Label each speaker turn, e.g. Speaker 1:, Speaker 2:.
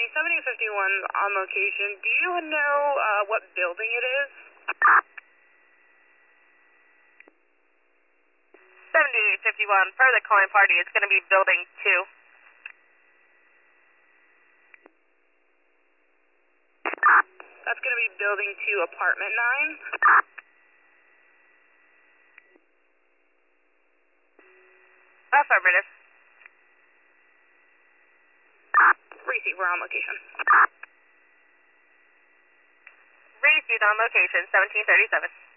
Speaker 1: County, 7051 on location. Do you know what building it is?
Speaker 2: 7051, per the calling party, it's going to be building 2.
Speaker 1: That's going to be building 2, apartment 9.
Speaker 2: Affirmative.
Speaker 1: Receive, we're on location.
Speaker 2: Received on location, 1737.